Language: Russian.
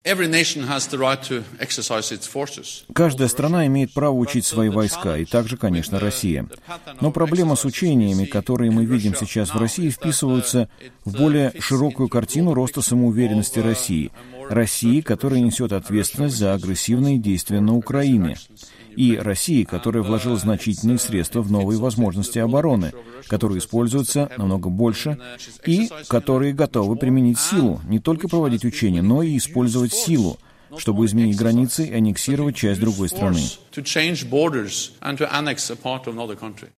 Каждая страна имеет право учить свои войска, и также, конечно, Россия. Но проблема с учениями, которые мы видим сейчас в России, вписываются в более широкую картину роста самоуверенности России. России, которая несет ответственность за агрессивные действия на Украине. И России, которая вложила значительные средства в новые возможности обороны, которые используются намного больше, и которые готовы применить силу, не только проводить учения, но и использовать силу, чтобы изменить границы и аннексировать часть другой страны.